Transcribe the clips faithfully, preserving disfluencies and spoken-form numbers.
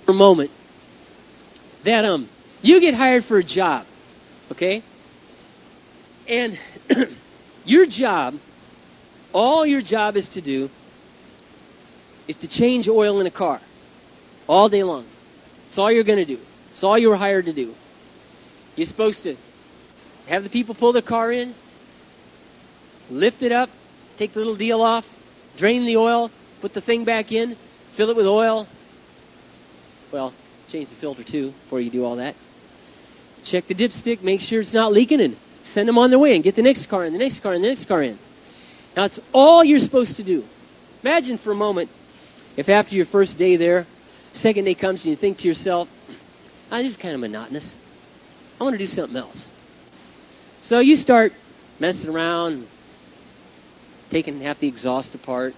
For a moment, that um, you get hired for a job, okay? And your job, all your job is to do is to change oil in a car all day long. It's all you're going to do. It's all you were hired to do. You're supposed to have the people pull their car in, lift it up, take the little deal off, drain the oil, put the thing back in, fill it with oil. Well, change the filter too before you do all that. Check the dipstick, make sure it's not leaking, and send them on their way and get the next car in, the next car in, the next car in. Now, it's all you're supposed to do. Imagine for a moment if after your first day there, second day comes and you think to yourself, oh, this is kind of monotonous. I want to do something else. So you start messing around, taking half the exhaust apart.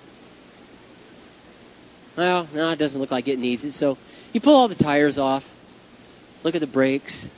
Well, no, it doesn't look like it needs it. So you pull all the tires off, look at the brakes.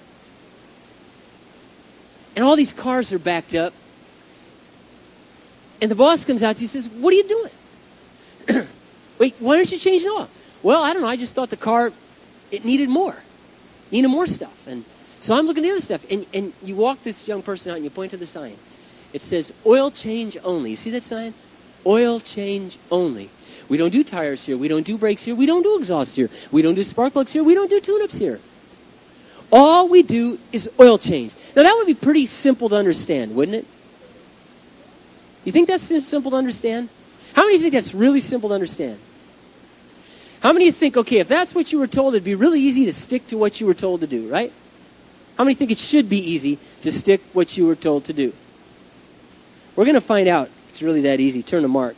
And all these cars are backed up. And the boss comes out and he says, what are you doing? Wait, why aren't you changing oil? Well, I don't know. I just thought the car, it needed more. Needed more stuff. And so I'm looking at the other stuff. And, and you walk this young person out and you point to the sign. It says, oil change only. You see that sign? Oil change only. We don't do tires here. We don't do brakes here. We don't do exhaust here. We don't do spark plugs here. We don't do tune-ups here. All we do is oil change. Now, that would be pretty simple to understand, wouldn't it? You think that's simple to understand? How many of you think that's really simple to understand? How many of you think, okay, if that's what you were told, it'd be really easy to stick to what you were told to do, right? How many think it should be easy to stick what you were told to do? We're going to find out if it's really that easy. Turn to Mark.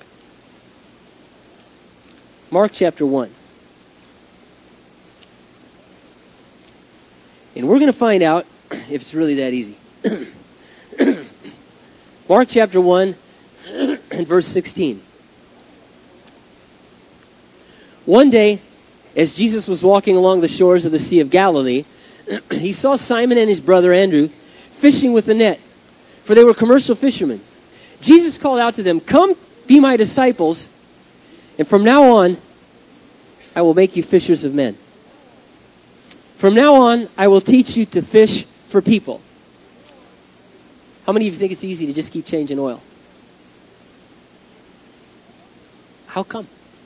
Mark chapter one. And we're going to find out if it's really that easy. Mark chapter one and verse sixteen. One day, as Jesus was walking along the shores of the Sea of Galilee, he saw Simon and his brother Andrew fishing with a net, for they were commercial fishermen. Jesus called out to them, "Come, be my disciples, and from now on, I will make you fishers of men. From now on, I will teach you to fish for people." How many of you think it's easy to just keep changing oil? How come?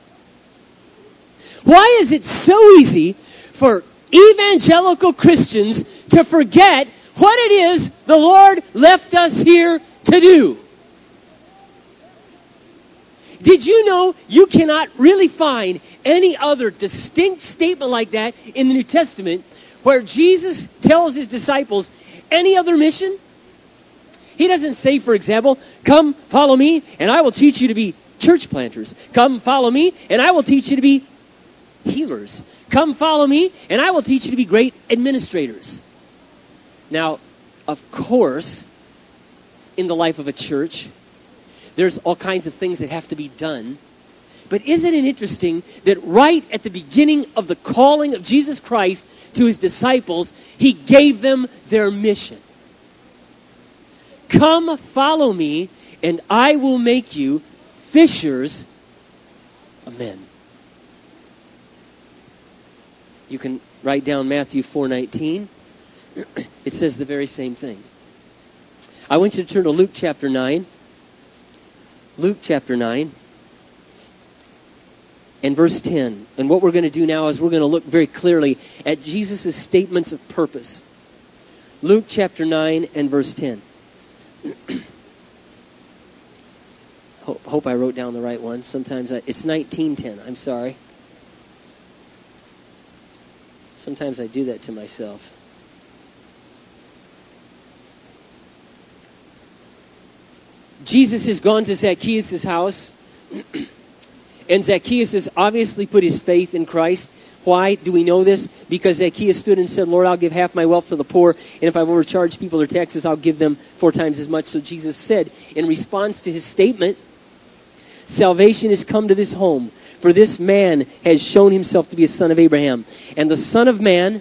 Why is it so easy for evangelical Christians to forget what it is the Lord left us here to do? Did you know you cannot really find any other distinct statement like that in the New Testament where Jesus tells his disciples any other mission? He doesn't say, for example, "Come, follow me, and I will teach you to be church planters. Come, follow me, and I will teach you to be healers. Come, follow me, and I will teach you to be great administrators." Now, of course, in the life of a church, there's all kinds of things that have to be done. But isn't it interesting that right at the beginning of the calling of Jesus Christ to his disciples, he gave them their mission. Come, follow me, and I will make you fishers of men. You can write down Matthew four nineteen. It says the very same thing. I want you to turn to Luke chapter nine. Luke chapter nine and verse ten. And what we're going to do now is we're going to look very clearly at Jesus' statements of purpose. Luke chapter nine and verse ten. Hope I wrote down the right one. Sometimes I, it's nineteen ten. I'm sorry. Sometimes I do that to myself. Jesus has gone to Zacchaeus' house, and Zacchaeus has obviously put his faith in Christ. Why do we know this? Because Zacchaeus stood and said, "Lord, I'll give half my wealth to the poor, and if I've overcharged people their taxes, I'll give them four times as much." So Jesus said, in response to his statement, "Salvation has come to this home, for this man has shown himself to be a son of Abraham. And the Son of Man,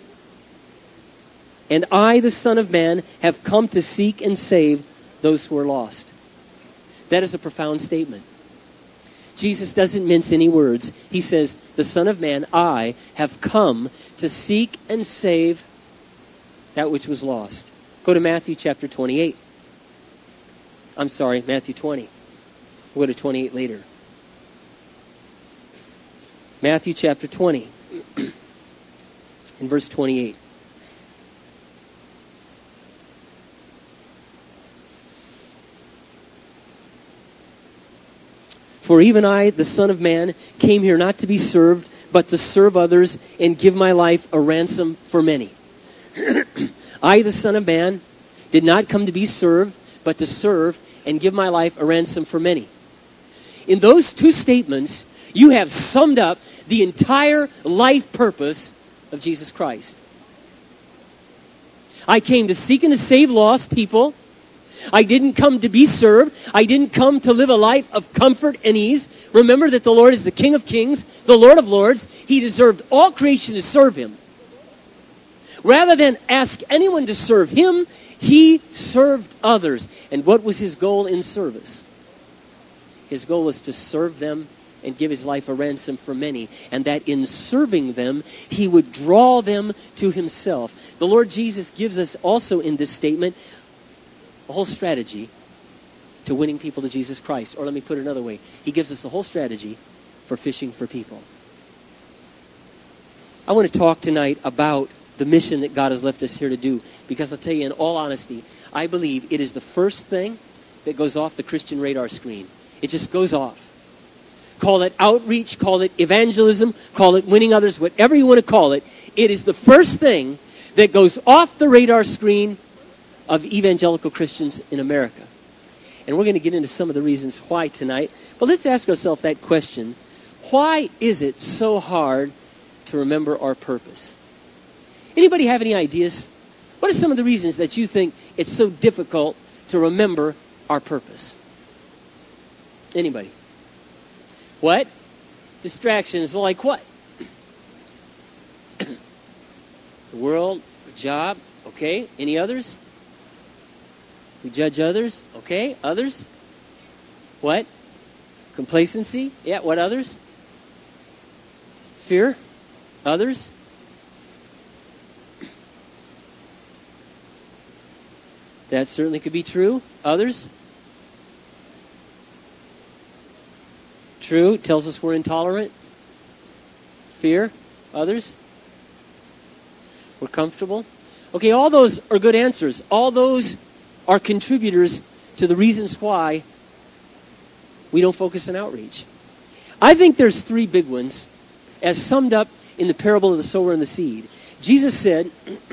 and I, the Son of Man, have come to seek and save those who are lost." That is a profound statement. Jesus doesn't mince any words. He says, the Son of Man, I have come to seek and save that which was lost. Go to Matthew chapter twenty-eight. I'm sorry, Matthew twenty. We'll go to twenty-eight later. Matthew chapter twenty, in verse twenty-eight. For even I, the Son of Man, came here not to be served, but to serve others and give my life a ransom for many. I, the Son of Man, did not come to be served, but to serve and give my life a ransom for many. In those two statements, you have summed up the entire life purpose of Jesus Christ. I came to seek and to save lost people. I didn't come to be served. I didn't come to live a life of comfort and ease. Remember that the Lord is the King of Kings, the Lord of Lords. He deserved all creation to serve Him. Rather than ask anyone to serve Him, He served others. And what was His goal in service? His goal was to serve them and give His life a ransom for many. And that in serving them, He would draw them to Himself. The Lord Jesus gives us also in this statement a whole strategy to winning people to Jesus Christ. Or let me put it another way. He gives us the whole strategy for fishing for people. I want to talk tonight about the mission that God has left us here to do. Because I'll tell you in all honesty, I believe it is the first thing that goes off the Christian radar screen. It just goes off. Call it outreach, call it evangelism, call it winning others, whatever you want to call it. It is the first thing that goes off the radar screen of evangelical Christians in America. And we're going to get into some of the reasons why tonight. But let's ask ourselves that question. Why is it so hard to remember our purpose? Anybody have any ideas? What are some of the reasons that you think it's so difficult to remember our purpose? Anybody? What? Distractions like what? The world, job, okay. Any others? We judge others, okay. Others? What? Complacency? Yeah, what others? Fear? Others? That certainly could be true. Others? True. Tells us we're intolerant. Fear. Others? We're comfortable. Okay, all those are good answers. All those are contributors to the reasons why we don't focus on outreach. I think there's three big ones as summed up in the parable of the sower and the seed. Jesus said,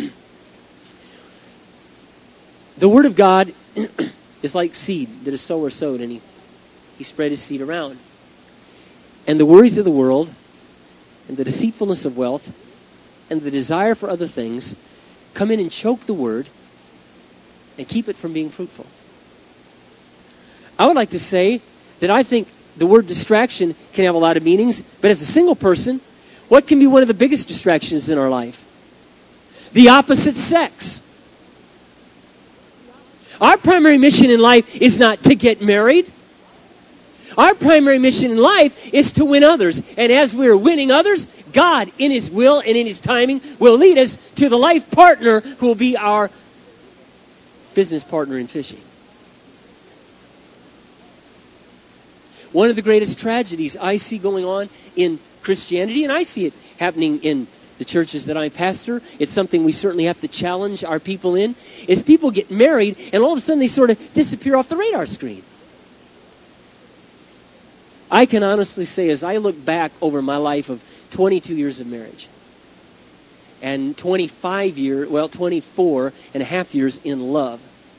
the word of God is like seed that a sower sowed, and he, he spread his seed around. And the worries of the world, and the deceitfulness of wealth, and the desire for other things come in and choke the word and keep it from being fruitful. I would like to say that I think the word distraction can have a lot of meanings, but as a single person, what can be one of the biggest distractions in our life? The opposite sex. Our primary mission in life is not to get married. Our primary mission in life is to win others. And as we're winning others, God, in His will and in His timing, will lead us to the life partner who will be our business partner in fishing. One of the greatest tragedies I see going on in Christianity, and I see it happening in the churches that I pastor, it's something we certainly have to challenge our people in, is people get married and all of a sudden they sort of disappear off the radar screen. I can honestly say, as I look back over my life of twenty-two years of marriage and twenty-five years, well, twenty-four and a half years in love,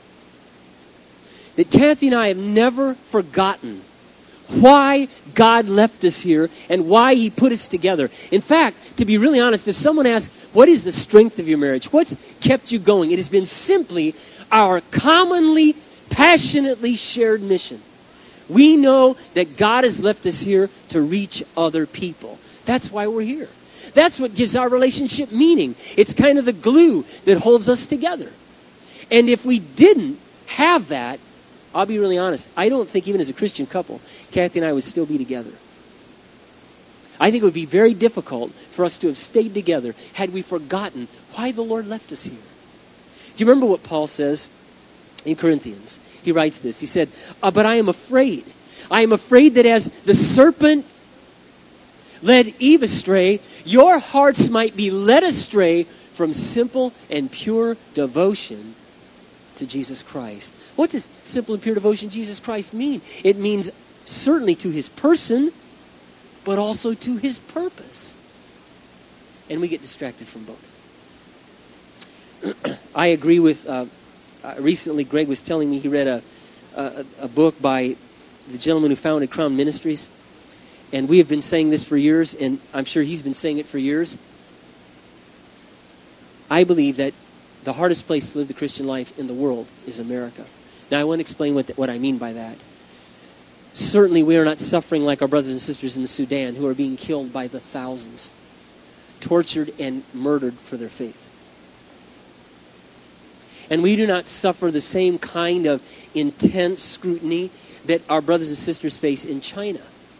that Kathy and I have never forgotten why God left us here and why He put us together. In fact, to be really honest, if someone asks, what is the strength of your marriage? What's kept you going? It has been simply our commonly, passionately shared mission. We know that God has left us here to reach other people. That's why we're here. That's what gives our relationship meaning. It's kind of the glue that holds us together. And if we didn't have that, I'll be really honest. I don't think even as a Christian couple, Kathy and I would still be together. I think it would be very difficult for us to have stayed together had we forgotten why the Lord left us here. Do you remember what Paul says in Corinthians? He writes this. He said, uh, but I am afraid. I am afraid that as the serpent led Eve astray, your hearts might be led astray from simple and pure devotion to Jesus Christ. What does simple and pure devotion to Jesus Christ mean? It means certainly to his person, but also to his purpose. And we get distracted from both. I agree with, uh, uh, recently Greg was telling me he read a, a, a book by the gentleman who founded Crown Ministries. And we have been saying this for years, and I'm sure he's been saying it for years. I believe that the hardest place to live the Christian life in the world is America. Now, I want to explain what, the, what I mean by that. Certainly, we are not suffering like our brothers and sisters in the Sudan who are being killed by the thousands, tortured and murdered for their faith. And we do not suffer the same kind of intense scrutiny that our brothers and sisters face in China.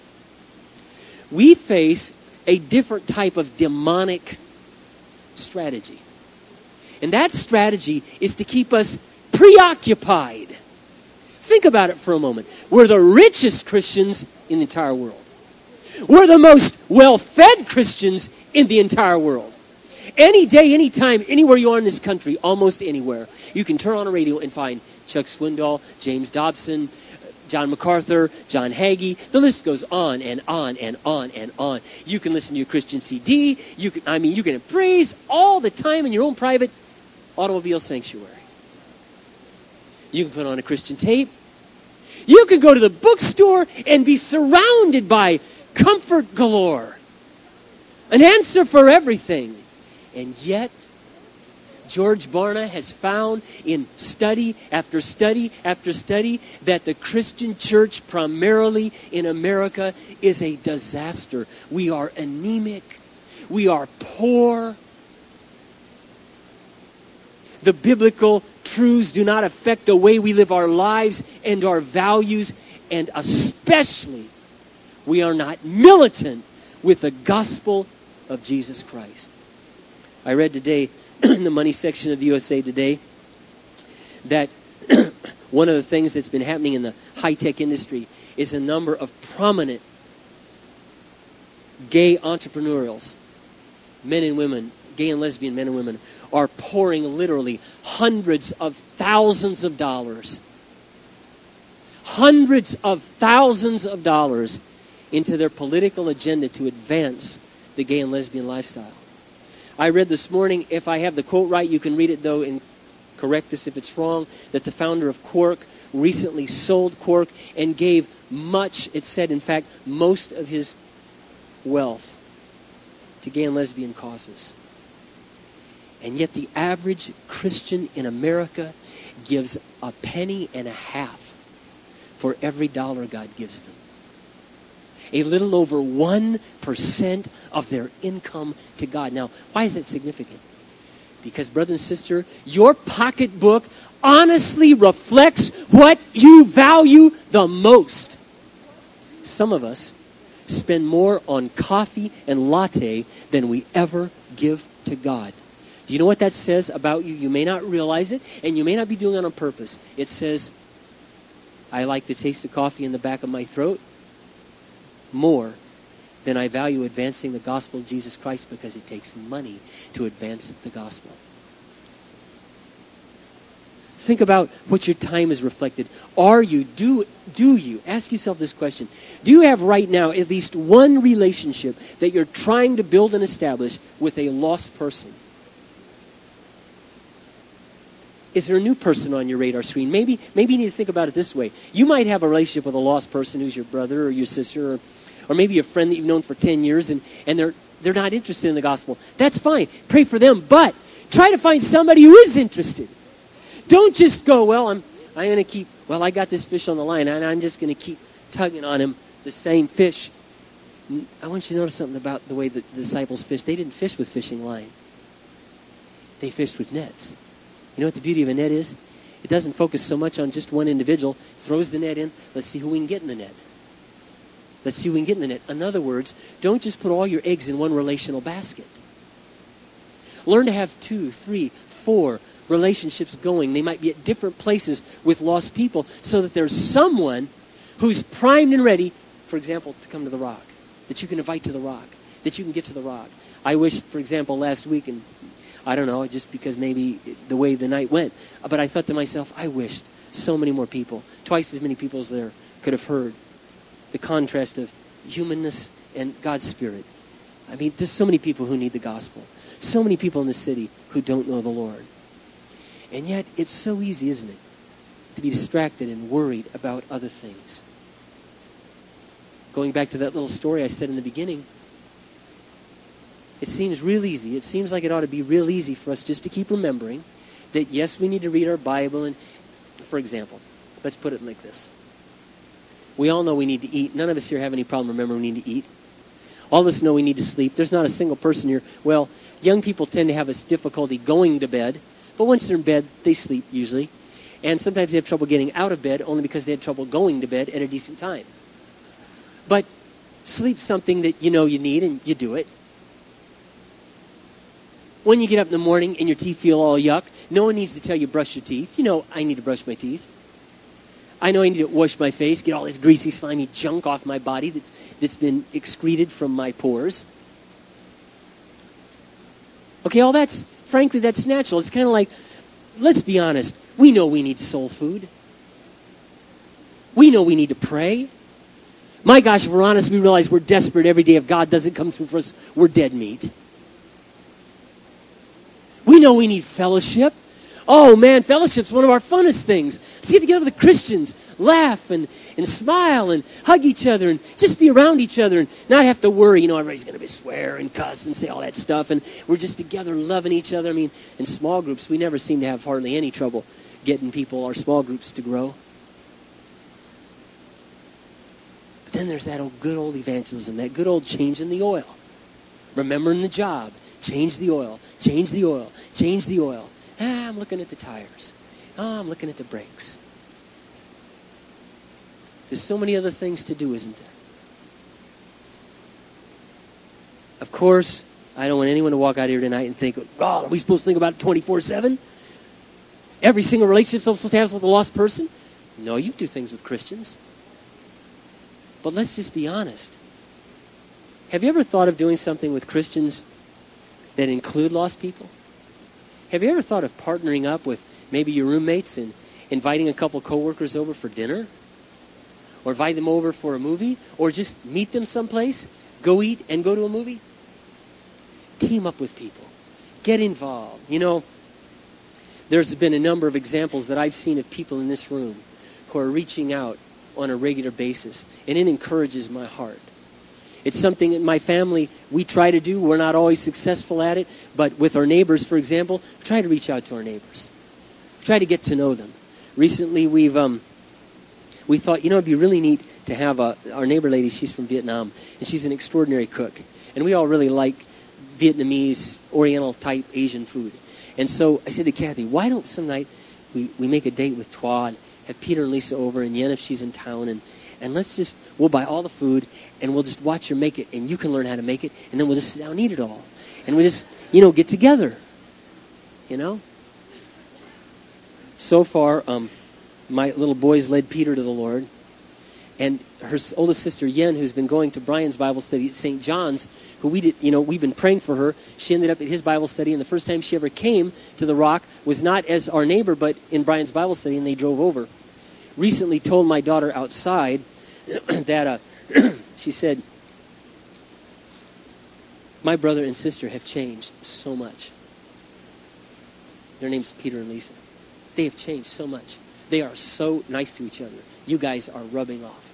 We face a different type of demonic strategy. And that strategy is to keep us preoccupied. Think about it for a moment. We're the richest Christians in the entire world. We're the most well-fed Christians in the entire world. Any day, any time, anywhere you are in this country, almost anywhere, you can turn on a radio and find Chuck Swindoll, James Dobson, John MacArthur, John Hagee. The list goes on and on and on and on. You can listen to your Christian C D. You can, I mean, you can praise all the time in your own private automobile sanctuary. You can put on a Christian tape. You can go to the bookstore and be surrounded by comfort galore. An answer for everything. And yet, George Barna has found in study after study after study that the Christian church, primarily in America, is a disaster. We are anemic. We are poor. The biblical truths do not affect the way we live our lives and our values, and especially, we are not militant with the gospel of Jesus Christ. I read today in the money section of the U S A Today that one of the things that's been happening in the high-tech industry is a number of prominent gay entrepreneurials, men and women, gay and lesbian men and women, are pouring literally hundreds of thousands of dollars, hundreds of thousands of dollars into their political agenda to advance the gay and lesbian lifestyle. I read this morning, if I have the quote right, you can read it though and correct this if it's wrong, that the founder of Quark recently sold Quark and gave much, it said in fact, most of his wealth to gay and lesbian causes. And yet the average Christian in America gives a penny and a half for every dollar God gives them. A little over one percent of their income to God. Now, why is that significant? Because, brother and sister, your pocketbook honestly reflects what you value the most. Some of us spend more on coffee and latte than we ever give to God. Do you know what that says about you? You may not realize it, and you may not be doing it on purpose. It says, I like the taste of coffee in the back of my throat more than I value advancing the gospel of Jesus Christ, because it takes money to advance the gospel. Think about what your time is reflected. Are you, do, do you, ask yourself this question, do you have right now at least one relationship that you're trying to build and establish with a lost person? Is there a new person on your radar screen? Maybe, maybe you need to think about it this way. You might have a relationship with a lost person who's your brother or your sister, or, or maybe a friend that you've known for ten years, and, and they're, they're not interested in the gospel. That's fine. Pray for them, but try to find somebody who is interested. Don't just go, well, I'm, I'm going to keep, well, I got this fish on the line, and I'm just going to keep tugging on him, the same fish. I want you to notice something about the way that the disciples fished. They didn't fish with fishing line. They fished with nets. You know what the beauty of a net is? It doesn't focus so much on just one individual. Throws the net in. Let's see who we can get in the net. Let's see who we can get in the net. In other words, don't just put all your eggs in one relational basket. Learn to have two, three, four relationships going. They might be at different places with lost people so that there's someone who's primed and ready, for example, to come to the rock, that you can invite to the rock, that you can get to the rock. I wish, for example, last week, and I don't know, just because maybe the way the night went, but I thought to myself, I wished so many more people, twice as many people as there, could have heard the contrast of humanness and God's Spirit. I mean, there's so many people who need the gospel. So many people in the city who don't know the Lord. And yet, it's so easy, isn't it, to be distracted and worried about other things. Going back to that little story I said in the beginning, it seems real easy. It seems like it ought to be real easy for us just to keep remembering that, yes, we need to read our Bible. And, for example, let's put it like this. We all know we need to eat. None of us here have any problem remembering we need to eat. All of us know we need to sleep. There's not a single person here. Well, young people tend to have this difficulty going to bed. But once they're in bed, they sleep usually. And sometimes they have trouble getting out of bed only because they had trouble going to bed at a decent time. But sleep's something that you know you need and you do it. When you get up in the morning and your teeth feel all yuck, no one needs to tell you brush your teeth. You know, I need to brush my teeth. I know I need to wash my face, get all this greasy, slimy junk off my body that's, that's been excreted from my pores. Okay, all that's, frankly, that's natural. It's kind of like, let's be honest, we know we need soul food. We know we need to pray. My gosh, if we're honest, we realize we're desperate every day. If God doesn't come through for us, we're dead meat. We know we need fellowship. Oh man, fellowship's one of our funnest things. Let's get together with the Christians, laugh and, and smile and hug each other and just be around each other and not have to worry, you know, everybody's going to be swear and cuss and say all that stuff, and we're just together loving each other. I mean, in small groups, we never seem to have hardly any trouble getting people, our small groups, to grow. But then there's that old good old evangelism, that good old changing the oil. Remembering the job. Change the oil. Change the oil. Change the oil. Ah, I'm looking at the tires. Ah, I'm looking at the brakes. There's so many other things to do, isn't there? Of course, I don't want anyone to walk out here tonight and think, God, are we supposed to think about it twenty-four seven? Every single relationship supposed to have with a lost person? No, you do things with Christians. But let's just be honest. Have you ever thought of doing something with Christians that include lost people? Have you ever thought of partnering up with maybe your roommates and inviting a couple coworkers over for dinner? Or invite them over for a movie? Or just meet them someplace, go eat, and go to a movie? Team up with people. Get involved. You know, there's been a number of examples that I've seen of people in this room who are reaching out on a regular basis, and it encourages my heart. It's something that my family, we try to do. We're not always successful at it, but with our neighbors, for example, we try to reach out to our neighbors. We try to get to know them. Recently, we've um, we thought, you know, it'd be really neat to have a, our neighbor lady, she's from Vietnam, and she's an extraordinary cook. And we all really like Vietnamese, Oriental-type Asian food. And so I said to Kathy, why don't some night we, we make a date with Twa, have Peter and Lisa over, and Yen if she's in town, and And let's just, we'll buy all the food, and we'll just watch her make it, and you can learn how to make it, and then we'll just sit down and eat it all. And we just, you know, get together, you know? So far, um, my little boys led Peter to the Lord, and her oldest sister, Yen, who's been going to Brian's Bible study at Saint John's, who we did, you know, we've been praying for her. She ended up at his Bible study, and the first time she ever came to the Rock was not as our neighbor, but in Brian's Bible study, and they drove over. Recently told my daughter outside that uh, she said, my brother and sister have changed so much. Their name's Peter and Lisa. They have changed so much. They are so nice to each other. You guys are rubbing off.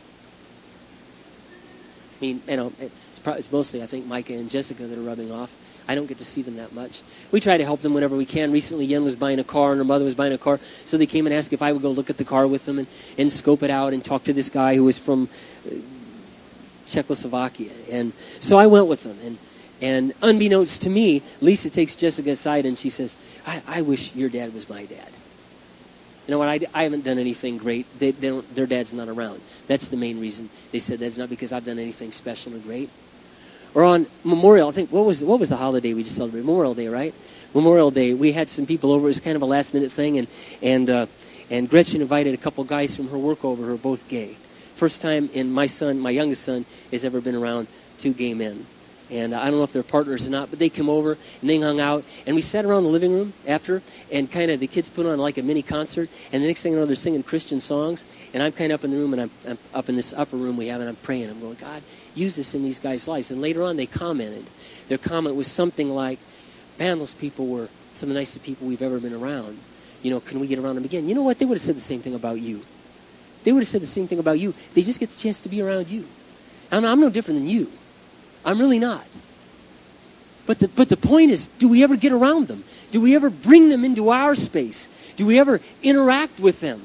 I mean, you know, it's, probably, it's mostly, I think, Micah and Jessica that are rubbing off. I don't get to see them that much. We try to help them whenever we can. Recently, Yen was buying a car, and her mother was buying a car, so they came and asked if I would go look at the car with them and, and scope it out and talk to this guy who was from uh, Czechoslovakia. And so I went with them, and and unbeknownst to me, Lisa takes Jessica aside, and she says, I, I wish your dad was my dad. You know what? I, I haven't done anything great. They, they don't, their dad's not around. That's the main reason. They said that's not because I've done anything special or great. Or on Memorial, I think, what was what was the holiday we just celebrated? Memorial Day, right? Memorial Day, we had some people over. It was kind of a last-minute thing, and and uh, and Gretchen invited a couple guys from her work over who are both gay. First time in my son, my youngest son, has ever been around two gay men. And I don't know if they're partners or not, but they came over and they hung out. And we sat around the living room after, and kind of the kids put on like a mini concert. And the next thing you know, they're singing Christian songs. And I'm kind of up in the room, and I'm, I'm up in this upper room we have, and I'm praying. I'm going, God, use this in these guys' lives. And later on, they commented. Their comment was something like, man, those people were some of the nicest people we've ever been around. You know, can we get around them again? You know what? They would have said the same thing about you. They would have said the same thing about you. They just get the chance to be around you. I'm, I'm no different than you. I'm really not. But the, but the point is, do we ever get around them? Do we ever bring them into our space? Do we ever interact with them?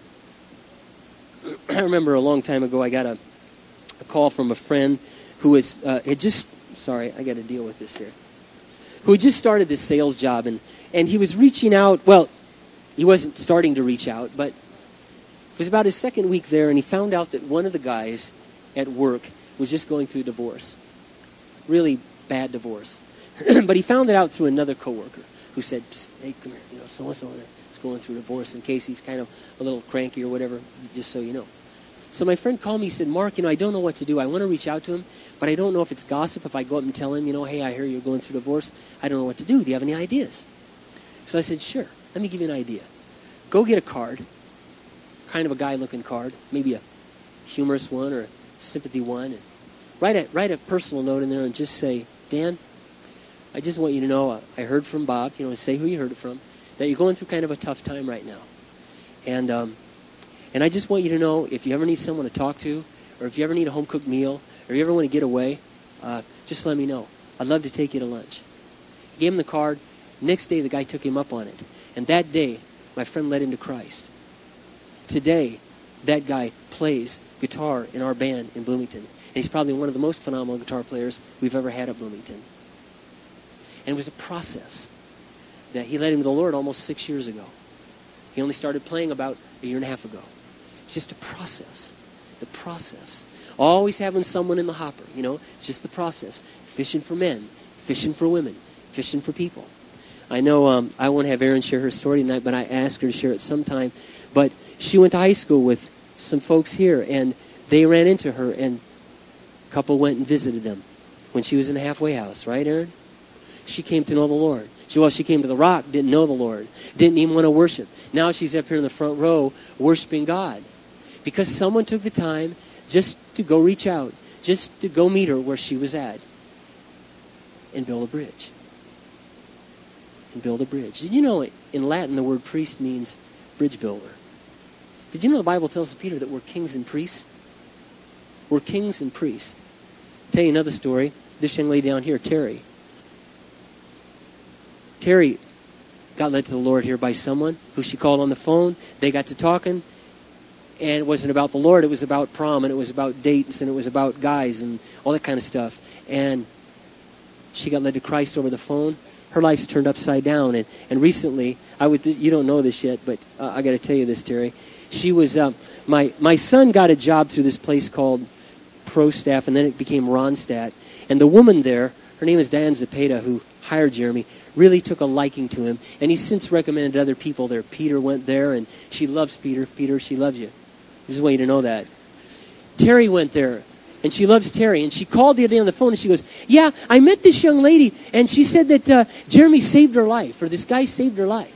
I remember a long time ago I got a, a call from a friend who was, uh, had just, sorry, I got to deal with this here, who had just started this sales job. And, and he was reaching out, well, he wasn't starting to reach out, but it was about his second week there, and he found out that one of the guys at work was just going through divorce. Really bad divorce. But he found it out through another coworker who said, hey, come here, you know, so-and-so is going through divorce, in case he's kind of a little cranky or whatever, just so you know. So my friend called me, he said, Mark, you know, I don't know what to do. I want to reach out to him, but I don't know if it's gossip if I go up and tell him, you know, hey, I hear you're going through divorce. I don't know what to do. Do you have any ideas? So I said, sure, let me give you an idea. Go get a card, kind of a guy-looking card, maybe a humorous one or a sympathy one, and write a, write a personal note in there and just say, Dan, I just want you to know uh, I heard from Bob, you know, say who you heard it from, that you're going through kind of a tough time right now. And um, and I just want you to know if you ever need someone to talk to, or if you ever need a home-cooked meal, or you ever want to get away, uh, just let me know. I'd love to take you to lunch. He gave him the card. Next day, the guy took him up on it. And that day, my friend led him to Christ. Today, that guy plays guitar in our band in Bloomington. And he's probably one of the most phenomenal guitar players we've ever had at Bloomington. And it was a process that he led him to the Lord almost six years ago. He only started playing about a year and a half ago. It's just a process. The process. Always having someone in the hopper, you know. It's just the process. Fishing for men. Fishing for women. Fishing for people. I know um, I won't have Erin share her story tonight, but I asked her to share it sometime. But she went to high school with some folks here, and they ran into her, and a couple went and visited them when she was in the halfway house. Right, Erin? She came to know the Lord. She, well, she came to the Rock, didn't know the Lord, didn't even want to worship. Now she's up here in the front row worshiping God because someone took the time just to go reach out, just to go meet her where she was at and build a bridge. And build a bridge. Did you know in Latin the word priest means bridge builder? Did you know the Bible tells Peter that we're kings and priests? We're kings and priests. I'll tell you another story. This young lady down here, Terry. Terry got led to the Lord here by someone who she called on the phone. They got to talking, and it wasn't about the Lord. It was about prom, and it was about dates, and it was about guys, and all that kind of stuff. And she got led to Christ over the phone. Her life's turned upside down. And, and recently, I would you don't know this yet, but uh, I got to tell you this, Terry. She was uh, my my son got a job through this place called ProStaff, and then it became Ronstadt. And the woman there, her name is Diane Zepeda, who hired Jeremy, really took a liking to him, and he's since recommended other people there. Peter went there, and she loves Peter. Peter, she loves you. I just want you to know that. Terry went there, and she loves Terry, and she called the other day on the phone, and she goes, yeah, I met this young lady, and she said that uh, Jeremy saved her life, or this guy saved her life.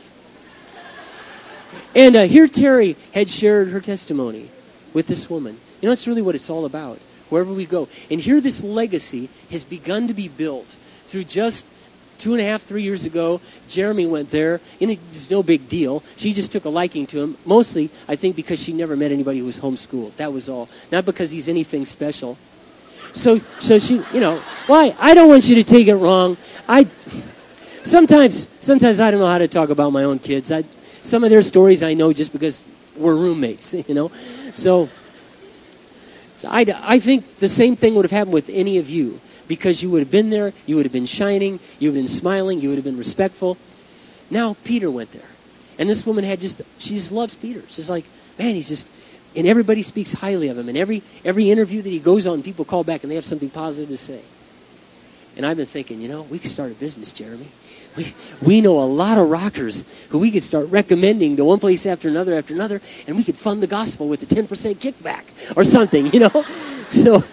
And uh, here Terry had shared her testimony with this woman. You know, that's really what it's all about, wherever we go. And here this legacy has begun to be built through just two and a half, three years ago. Jeremy went there, and it's no big deal. She just took a liking to him, mostly, I think, because she never met anybody who was homeschooled. That was all. Not because he's anything special. So, so she, you know, why? I don't want you to take it wrong. I sometimes, sometimes I don't know how to talk about my own kids. I, some of their stories I know just because we're roommates, you know. So, so I, I think the same thing would have happened with any of you. Because you would have been there, you would have been shining, you would have been smiling, you would have been respectful. Now Peter went there. And this woman had just, she just loves Peter. She's like, man, he's just, and everybody speaks highly of him. And every every interview that he goes on, people call back and they have something positive to say. And I've been thinking, you know, we could start a business, Jeremy. We we know a lot of rockers who we could start recommending to one place after another after another, and we could fund the gospel with a ten percent kickback or something, you know? So,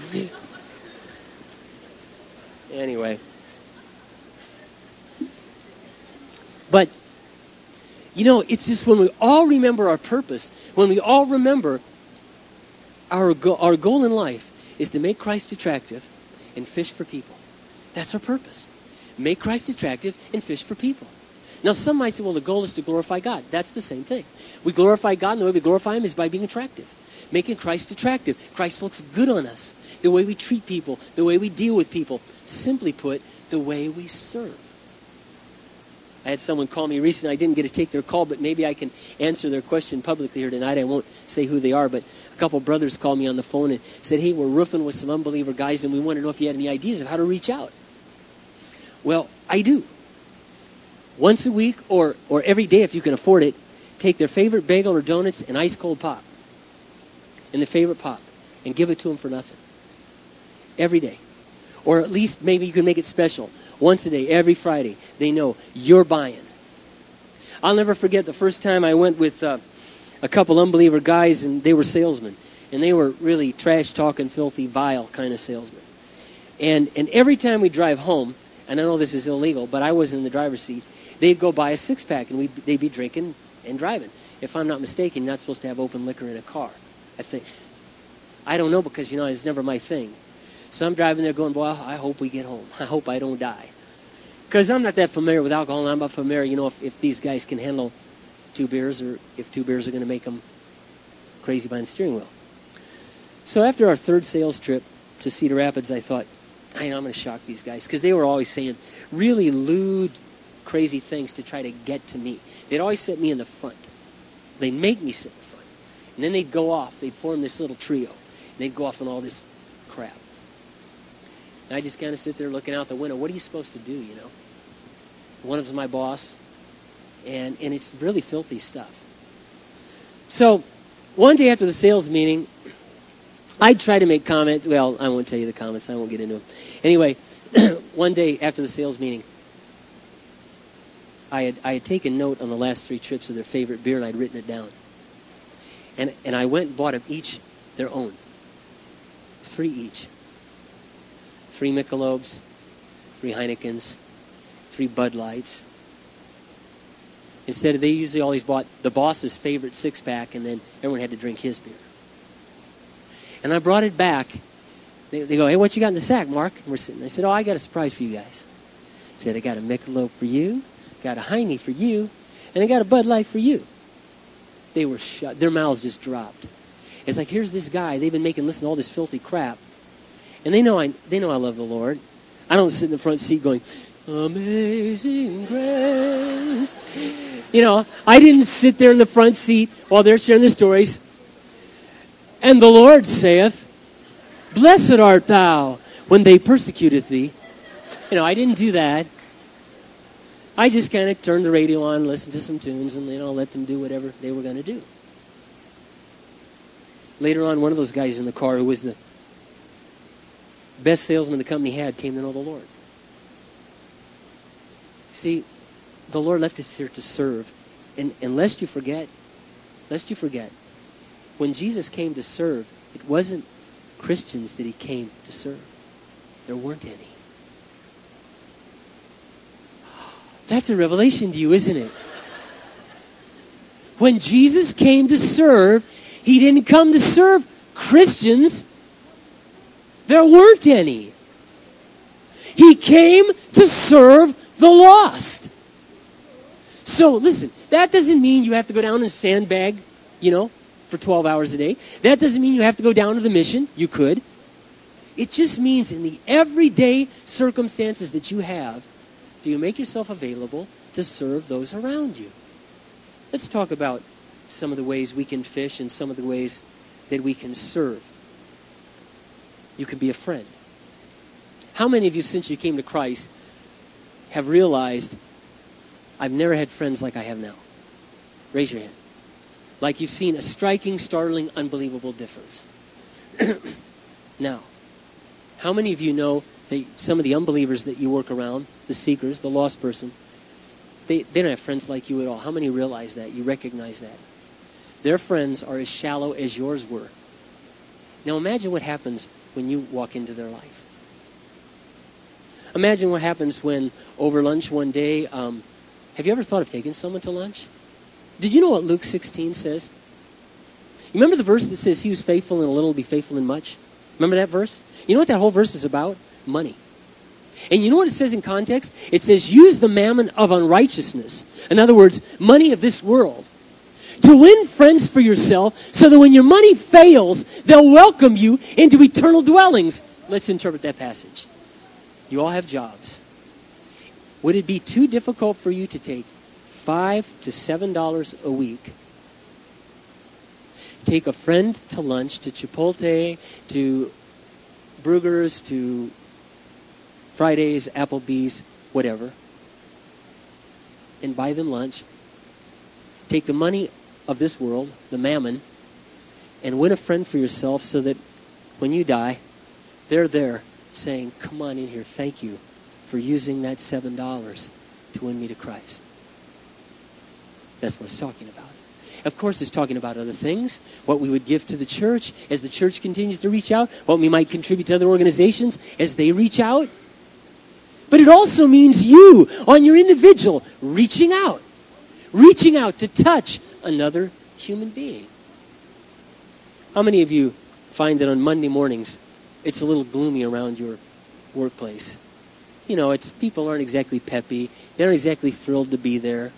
anyway. But, you know, it's just when we all remember our purpose, when we all remember our go- our goal in life is to make Christ attractive and fish for people. That's our purpose. Make Christ attractive and fish for people. Now, some might say, well, the goal is to glorify God. That's the same thing. We glorify God, and the way we glorify Him is by being attractive. Making Christ attractive. Christ looks good on us. The way we treat people, the way we deal with people. Simply put, the way we serve. I had someone call me recently. I didn't get to take their call, but maybe I can answer their question publicly here tonight. I won't say who they are, but a couple brothers called me on the phone and said, hey, we're roofing with some unbeliever guys, and we want to know if you had any ideas of how to reach out. Well, I do. Once a week or, or every day if you can afford it, take their favorite bagel or donuts and ice cold pop. And the favorite pop. And give it to them for nothing. Every day. Or at least maybe you can make it special. Once a day, every Friday. They know you're buying. I'll never forget the first time I went with uh, a couple unbeliever guys, and they were salesmen. And they were really trash-talking, filthy, vile kind of salesmen. And, and every time we drive home, and I know this is illegal, but I was in the driver's seat, they'd go buy a six-pack, and we'd, they'd be drinking and driving. If I'm not mistaken, you're not supposed to have open liquor in a car, I think. I don't know because, you know, it's never my thing. So I'm driving there going, boy, I hope we get home. I hope I don't die. Because I'm not that familiar with alcohol, and I'm not familiar, you know, if, if these guys can handle two beers or if two beers are going to make them crazy behind the steering wheel. So after our third sales trip to Cedar Rapids, I thought, I know I'm going to shock these guys, because they were always saying really lewd, crazy things to try to get to me. They'd always set me in the front. They'd make me sit in the front. And then they'd go off. They'd form this little trio. And they'd go off on all this crap. And I just kind of sit there looking out the window. What are you supposed to do, you know? One of them's my boss. And, and it's really filthy stuff. So one day after the sales meeting, I'd try to make comment. Well, I won't tell you the comments. I won't get into them. Anyway, one day after the sales meeting, I had I had taken note on the last three trips of their favorite beer, and I'd written it down. And and I went and bought them each their own. Three each. Three Michelobs, three Heinekens, three Bud Lights. Instead of, they usually always bought the boss's favorite six-pack, and then everyone had to drink his beer. And I brought it back. They, they go, hey, what you got in the sack, Mark? And we're sitting. I said, oh, I got a surprise for you guys. I said, I got a Michelob for you, got a Heine for you, and I got a Bud Light for you. They were shut. Their mouths just dropped. It's like, here's this guy. They've been making listen to all this filthy crap, and they know I they know I love the Lord. I don't sit in the front seat going, Amazing Grace. You know, I didn't sit there in the front seat while they're sharing their stories. And the Lord saith, blessed art thou when they persecuted thee. You know, I didn't do that. I just kind of turned the radio on, listened to some tunes, and, you know, let them do whatever they were going to do. Later on, one of those guys in the car who was the best salesman the company had came to know the Lord. See, the Lord left us here to serve. And, and lest you forget, lest you forget, when Jesus came to serve, it wasn't Christians that he came to serve. There weren't any. That's a revelation to you, isn't it? When Jesus came to serve, he didn't come to serve Christians. There weren't any. He came to serve the lost. So, listen, that doesn't mean you have to go down and sandbag, you know, for twelve hours a day. That doesn't mean you have to go down to the mission. You could. It just means in the everyday circumstances that you have, do you make yourself available to serve those around you? Let's talk about some of the ways we can fish and some of the ways that we can serve. You can be a friend. How many of you, since you came to Christ, have realized, I've never had friends like I have now? Raise your hand. Like you've seen a striking, startling, unbelievable difference. Now, how many of you know that some of the unbelievers that you work around, the seekers, the lost person, they, they don't have friends like you at all? How many realize that? You recognize that? Their friends are as shallow as yours were. Now imagine what happens when you walk into their life. Imagine what happens when over lunch one day, um, have you ever thought of taking someone to lunch? Did you know what Luke sixteen says? You remember the verse that says, he who's faithful in a little will be faithful in much? Remember that verse? You know what that whole verse is about? Money. And you know what it says in context? It says, use the mammon of unrighteousness. In other words, money of this world, to win friends for yourself so that when your money fails, they'll welcome you into eternal dwellings. Let's interpret that passage. You all have jobs. Would it be too difficult for you to take five to seven dollars a week, take a friend to lunch, to Chipotle, to Bruegger's, to Fridays, Applebee's, whatever, and buy them lunch, take the money of this world, the mammon, and win a friend for yourself so that when you die, they're there saying, come on in here, thank you for using that seven dollars to win me to Christ. That's what it's talking about. Of course, it's talking about other things, what we would give to the church as the church continues to reach out, what we might contribute to other organizations as they reach out. But it also means you, on your individual, reaching out. Reaching out to touch another human being. How many of you find that on Monday mornings, it's a little gloomy around your workplace? You know, it's people aren't exactly peppy. They aren't exactly thrilled to be there.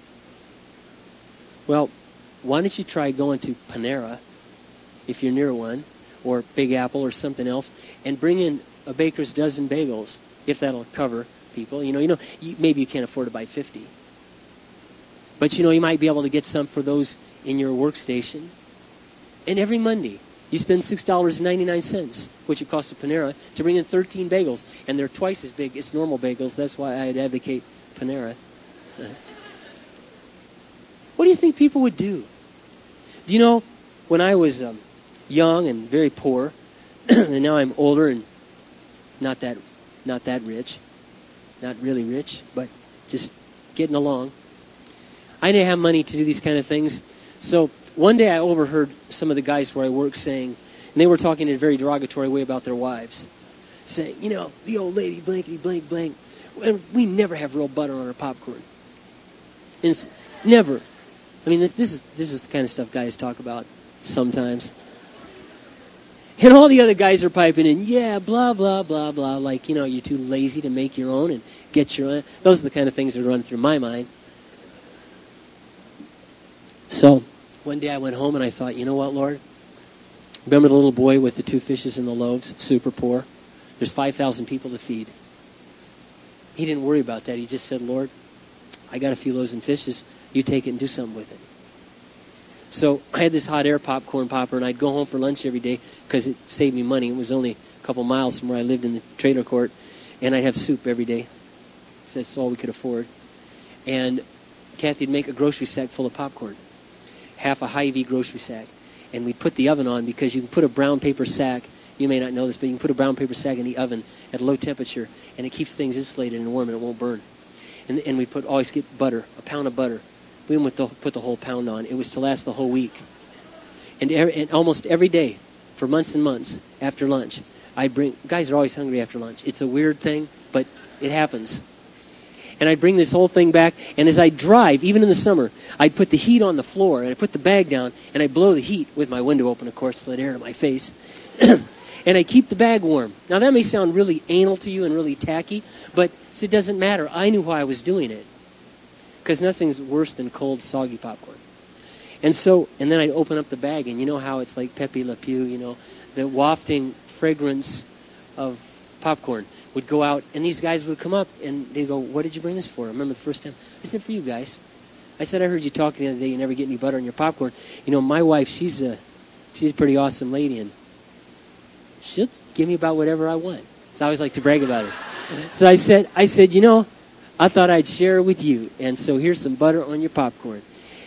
Well, why don't you try going to Panera, if you're near one, or Big Apple or something else, and bring in a baker's dozen bagels, if that'll cover people. You know, you know, you, maybe you can't afford to buy fifty. But, you know, you might be able to get some for those in your workstation. And every Monday, you spend six dollars and ninety-nine cents, which it costs a Panera, to bring in thirteen bagels. And they're twice as big as normal bagels. That's why I'd advocate Panera. What do you think people would do? Do you know, when I was um, young and very poor, and now I'm older and not that, not that rich, not really rich, but just getting along, I didn't have money to do these kind of things. So one day I overheard some of the guys where I work saying, and they were talking in a very derogatory way about their wives, saying, you know, the old lady, blankety, blank, blank, we never have real butter on our popcorn. And it's never. I mean, this, this is this is the kind of stuff guys talk about sometimes. And all the other guys are piping in, yeah, blah, blah, blah, blah, like, you know, you're too lazy to make your own and get your own. Those are the kind of things that run through my mind. So one day I went home and I thought, you know what, Lord? Remember the little boy with the two fishes and the loaves, super poor? There's five thousand people to feed. He didn't worry about that. He just said, Lord, I got a few loaves and fishes. You take it and do something with it. So I had this hot air popcorn popper, and I'd go home for lunch every day because it saved me money. It was only a couple miles from where I lived in the trailer court, and I'd have soup every day because that's all we could afford. And Kathy'd make a grocery sack full of popcorn, half a Hy-Vee grocery sack, and we'd put the oven on because you can put a brown paper sack. You may not know this, but you can put a brown paper sack in the oven at a low temperature, and it keeps things insulated and warm, and it won't burn. And, and we put always get butter, a pound of butter. We went to put the whole pound on. It was to last the whole week. And, every, and almost every day, for months and months, after lunch, I bring, guys are always hungry after lunch. It's a weird thing, but it happens. And I'd bring this whole thing back, and as I drive, even in the summer, I'd put the heat on the floor, and I'd put the bag down, and I'd blow the heat with my window open, of course, to let air in my face. And I keep the bag warm. Now, that may sound really anal to you and really tacky, but it doesn't matter. I knew why I was doing it. Because nothing's worse than cold, soggy popcorn. And so, and then I'd open up the bag, and you know how it's like Pepe Le Pew, you know, the wafting fragrance of popcorn would go out, and these guys would come up, and they'd go, what did you bring this for? I remember the first time. I said, for you guys. I said, I heard you talking the other day, you never get any butter on your popcorn. You know, my wife, she's a, she's a pretty awesome lady, and she'll give me about whatever I want. So I always like to brag about it. So I said, I said, you know, I thought I'd share it with you, and so here's some butter on your popcorn.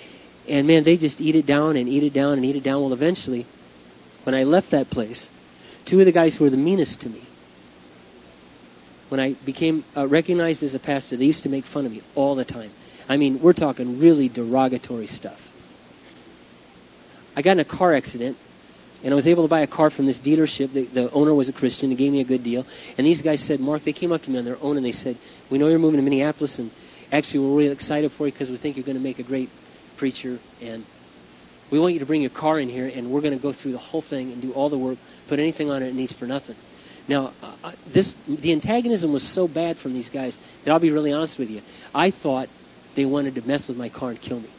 And man, they just eat it down and eat it down and eat it down. Well, eventually, when I left that place, two of the guys who were the meanest to me, when I became uh, recognized as a pastor, they used to make fun of me all the time. I mean, we're talking really derogatory stuff. I got in a car accident, and I was able to buy a car from this dealership. The, the owner was a Christian. He gave me a good deal. And these guys said, Mark, they came up to me on their own, and they said, we know you're moving to Minneapolis, and actually we're really excited for you because we think you're going to make a great preacher, and we want you to bring your car in here, and we're going to go through the whole thing and do all the work, put anything on it it needs for nothing. Now, uh, this the antagonism was so bad from these guys that I'll be really honest with you. I thought they wanted to mess with my car and kill me.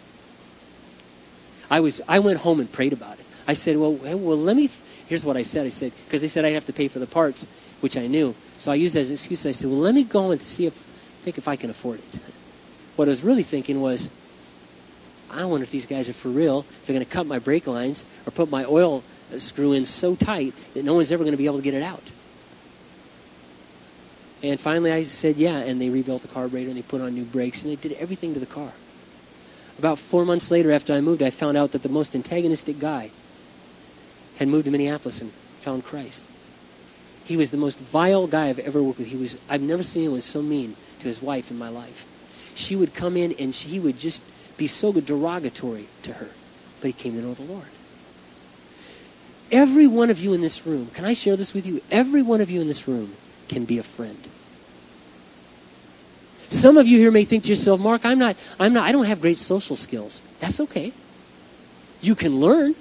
I was I went home and prayed about it. I said, well, well, let me. Th- Here's what I said. I said because they said I'd have to pay for the parts, which I knew. So I used that as an excuse. I said, well, let me go and see if think if I can afford it. What I was really thinking was, I wonder if these guys are for real, if they're going to cut my brake lines or put my oil screw in so tight that no one's ever going to be able to get it out. And finally I said, yeah, and they rebuilt the carburetor and they put on new brakes and they did everything to the car. About four months later after I moved, I found out that the most antagonistic guy had moved to Minneapolis and found Christ. He was the most vile guy I've ever worked with. He was, I've never seen anyone so mean to his wife in my life. She would come in and she, he would just be so derogatory to her. But he came to know the Lord. Every one of you in this room, can I share this with you? Every one of you in this room can be a friend. Some of you here may think to yourself, Mark, I'm not, I'm not, I don't have great social skills. That's okay. You can learn.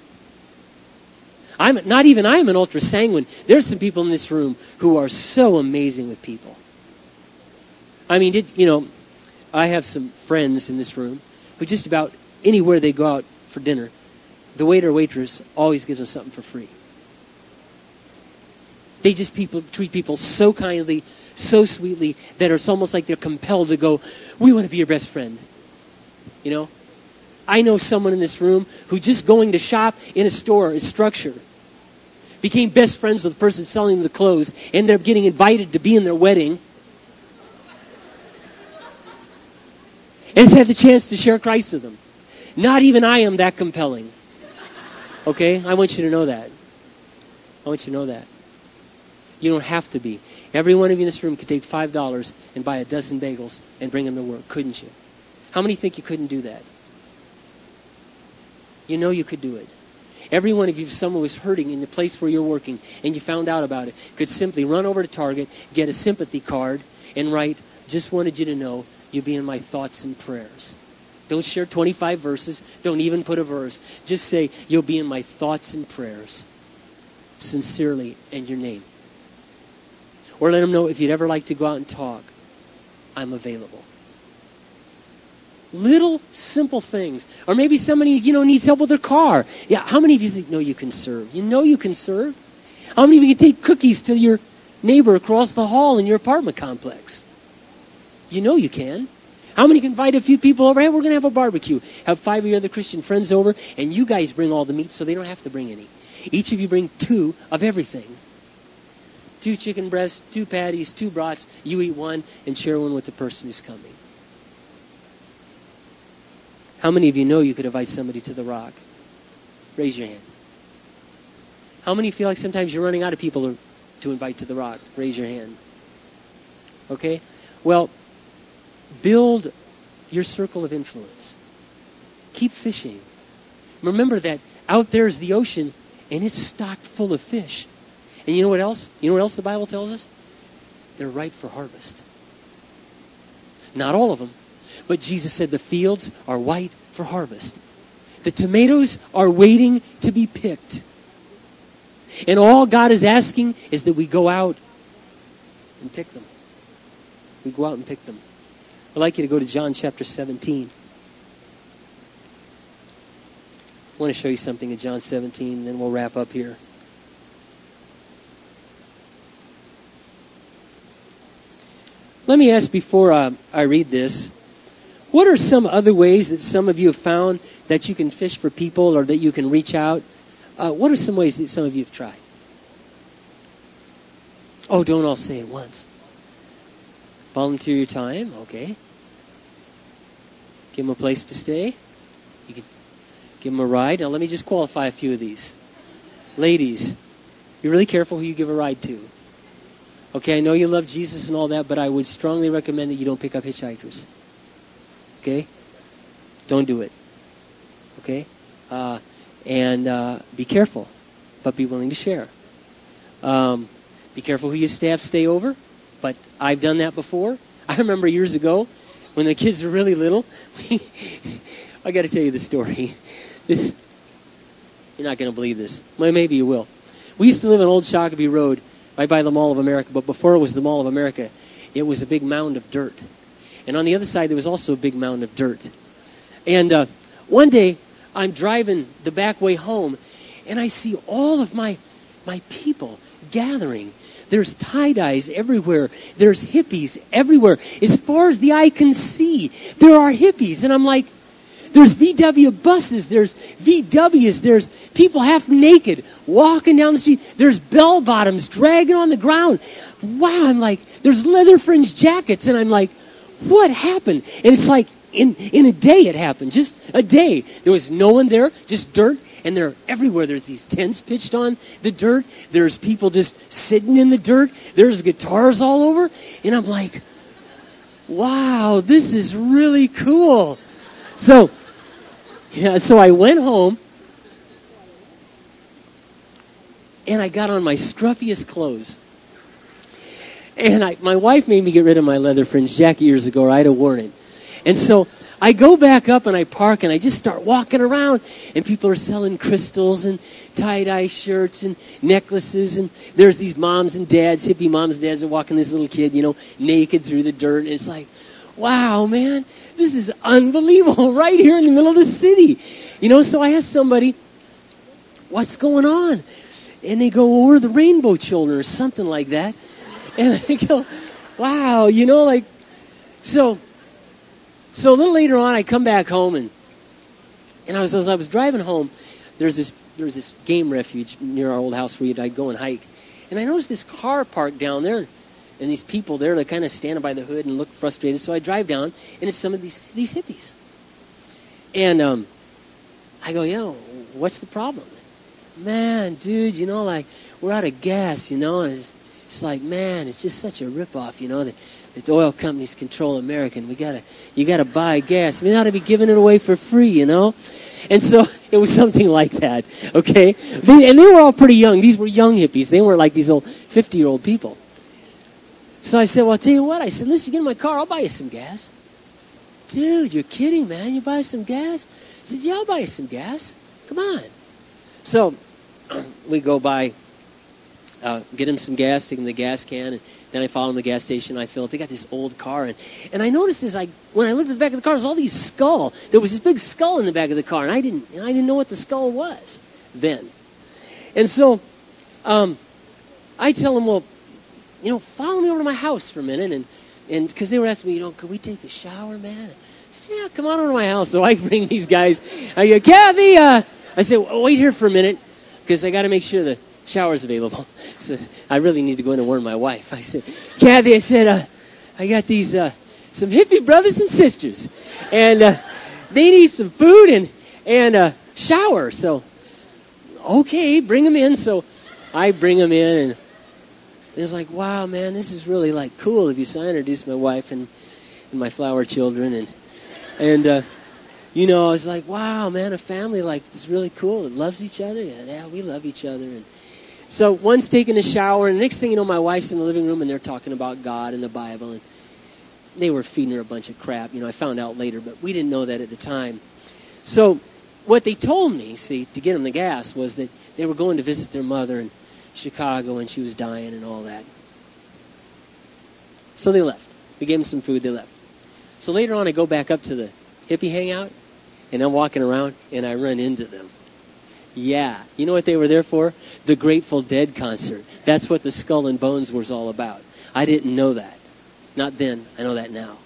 I'm not even I am an ultra sanguine. There's some people in this room who are so amazing with people. I mean, did, you know, I have some friends in this room who just about anywhere they go out for dinner, the waiter or waitress always gives them something for free. They just people treat people so kindly, so sweetly, that it's almost like they're compelled to go, we want to be your best friend. You know? I know someone in this room who just going to shop in a store is structure. Became best friends with the person selling them the clothes, ended up getting invited to be in their wedding, and has had the chance to share Christ with them. Not even I am that compelling. Okay? I want you to know that. I want you to know that. You don't have to be. Every one of you in this room could take five dollars and buy a dozen bagels and bring them to work, couldn't you? How many think you couldn't do that? You know you could do it. Every one of you, if someone was hurting in the place where you're working and you found out about it, could simply run over to Target, get a sympathy card, and write, just wanted you to know you'll be in my thoughts and prayers. Don't share twenty-five verses. Don't even put a verse. Just say, you'll be in my thoughts and prayers. Sincerely, and your name. Or let them know if you'd ever like to go out and talk, I'm available. Little simple things. Or maybe somebody, you know, needs help with their car. Yeah, how many of you think, no, you can serve? You know you can serve. How many of you can take cookies to your neighbor across the hall in your apartment complex? You know you can. How many can invite a few people over? Hey, we're going to have a barbecue. Have five of your other Christian friends over, and you guys bring all the meat so they don't have to bring any. Each of you bring two of everything. Two chicken breasts, two patties, two brats. You eat one and share one with the person who's coming. How many of you know you could invite somebody to the Rock? Raise your hand. How many feel like sometimes you're running out of people to invite to the Rock? Raise your hand. Okay? Well, build your circle of influence. Keep fishing. Remember that out there is the ocean, and it's stocked full of fish. And you know what else? You know what else the Bible tells us? They're ripe for harvest. Not all of them. But Jesus said the fields are white for harvest. The tomatoes are waiting to be picked. And all God is asking is that we go out and pick them. We go out and pick them. I'd like you to go to John chapter seventeen. I want to show you something in John seventeen, and then we'll wrap up here. Let me ask before uh, I read this, what are some other ways that some of you have found that you can fish for people or that you can reach out? Uh, what are some ways that some of you have tried? Oh, don't all say it once. Volunteer your time, okay. Give them a place to stay. You could give them a ride. Now, let me just qualify a few of these. Ladies, be really careful who you give a ride to. Okay, I know you love Jesus and all that, but I would strongly recommend that you don't pick up hitchhikers. Okay? Don't do it. Okay? Uh, and uh, be careful, but be willing to share. Um, be careful who you stay, have stay over, but I've done that before. I remember years ago when the kids were really little. I got to tell you the story. This, you're not going to believe this. Well, maybe you will. We used to live on Old Shakopee Road, right by the Mall of America, but before it was the Mall of America, it was a big mound of dirt. And on the other side, there was also a big mound of dirt. And uh, one day, I'm driving the back way home, and I see all of my my people gathering. There's tie-dyes everywhere. There's hippies everywhere. As far as the eye can see, there are hippies. And I'm like, there's V W buses. There's V Ws. There's people half naked walking down the street. There's bell-bottoms dragging on the ground. Wow, I'm like, there's leather fringe jackets. And I'm like, what happened? And it's like, in, in a day it happened. Just a day. There was no one there, just dirt. And they're everywhere. There's these tents pitched on the dirt. There's people just sitting in the dirt. There's guitars all over. And I'm like, wow, this is really cool. So, yeah, so I went home. And I got on my scruffiest clothes. And I, my wife made me get rid of my leather fringe jacket years ago, or I'd have worn it. And so I go back up and I park and I just start walking around. And people are selling crystals and tie-dye shirts and necklaces. And there's these moms and dads, hippie moms and dads are walking this little kid, you know, naked through the dirt. And it's like, wow, man, this is unbelievable right here in the middle of the city. You know, so I asked somebody, what's going on? And they go, well, we're the Rainbow Children or something like that. And I go, wow, you know, like, so, so a little later on, I come back home, and and I was, as I was driving home, there's this, there's this game refuge near our old house where I'd go and hike. And I noticed this car parked down there, and these people there, they're kind of standing by the hood and look frustrated. So I drive down, and it's some of these, these hippies. And um, I go, yo, what's the problem? Man, dude, you know, like, we're out of gas, you know, and it's, It's like, man, it's just such a ripoff, you know, that, that the oil companies control America, and we gotta, you gotta buy gas. We ought to be giving it away for free, you know. And so it was something like that, okay. They, and they were all pretty young. These were young hippies. They weren't like these old fifty-year-old people. So I said, well, I'll tell you what. I said, listen, get in my car. I'll buy you some gas. Dude, you're kidding, man. You buy some gas? I said, yeah, I'll buy you some gas. Come on. So we go by. Uh, get him some gas, take him the gas can, and then I follow him to the gas station, I fill it. They got this old car, and, and I noticed as I, when I looked at the back of the car, there's all these skull. There was this big skull in the back of the car, and I didn't, and I didn't know what the skull was then. And so, um, I tell them, well, you know, follow me over to my house for a minute, and, and, because they were asking me, you know, could we take a shower, man? I said, yeah, come on over to my house. So I bring these guys, I go, Kathy, uh, I said, well, wait here for a minute, because I got to make sure the shower's available. So I really need to go in and warn my wife. I said, Kathy, I said, uh, I got these, uh, some hippie brothers and sisters, and uh, they need some food and, and a shower. So, okay, bring them in. So I bring them in, and it was like, wow, man, this is really, like, cool of you. So I introduced my wife and, and my flower children, and, and uh, you know, I was like, wow, man, a family like this is really cool. It loves each other. Yeah, yeah, we love each other. And so one's taking a shower, and the next thing you know, my wife's in the living room, and they're talking about God and the Bible, and they were feeding her a bunch of crap. You know, I found out later, but we didn't know that at the time. So what they told me, see, to get them the gas, was that they were going to visit their mother in Chicago, and she was dying and all that. So they left. We gave them some food. They left. So later on, I go back up to the hippie hangout, and I'm walking around, and I run into them. Yeah. You know what they were there for? The Grateful Dead concert. That's what the Skull and Bones was all about. I didn't know that. Not then. I know that now.